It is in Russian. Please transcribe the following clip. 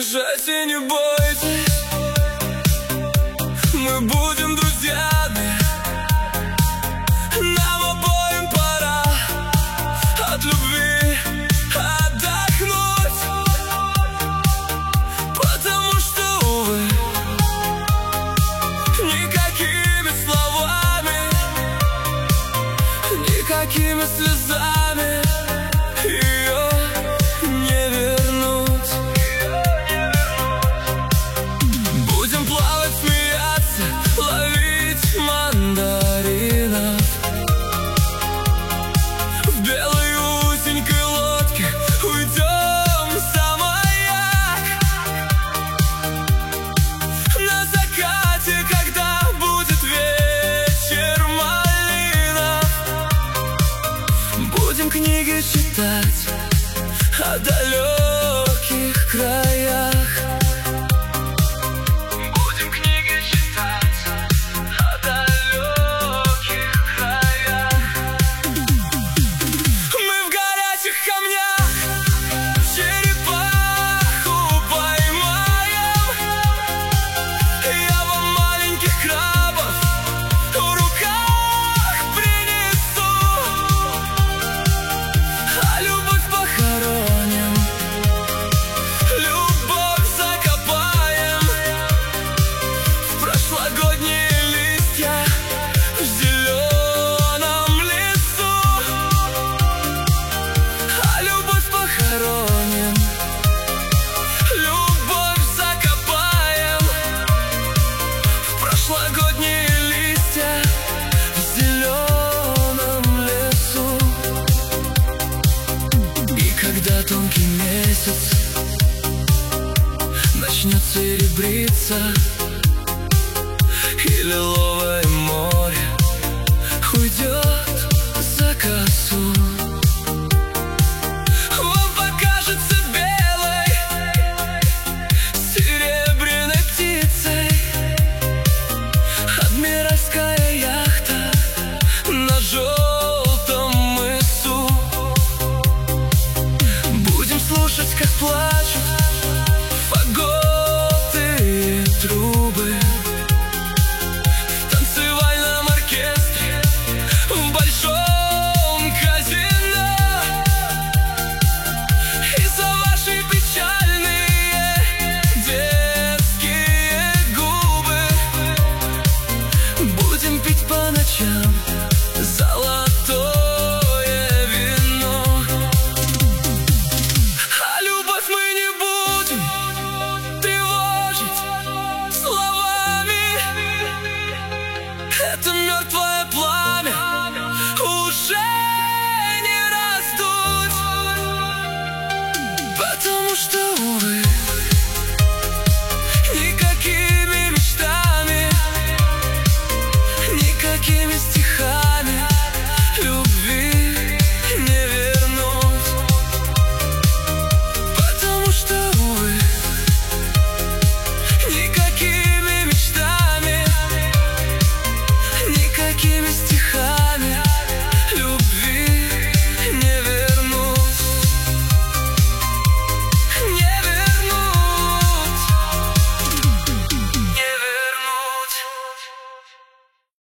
бежать и не бойтесь, мы будем друзьями. Нам обоим пора от любви отдохнуть, потому что, увы, никакими словами, никакими слезами ее не вернуть. Будем плавать, смеяться, ловить мандаринов в белой узенькой лодке. Уйдем за маяк на закате, когда будет вечер малинов. Будем книги читать о далеких краях. Будем книги читать о далеких краях. Мы в горячих камнях черепаху поймаем. Я вам маленьких крабов в руках принесу, а любовь похороним, любовь закопаем в прошлогодние листья в зеленом лесу, а любовь похороним, любовь закопаем в прошлогодние листья в зеленом лесу. И когда тонкий месяц начнет серебриться, и лиловое море уйдет за косу, вам покажется белой серебряной птицей адмиральская яхта на желтом мысу. Будем слушать, как плачут фаготы и трубы в танцевальном оркестре в большом казино. И за ваши печальные детские губы будем пить по ночам золотое вино. А любовь мы не будем тревожить словами. Это мертвое пламя уже не раздуть, потому что, увы,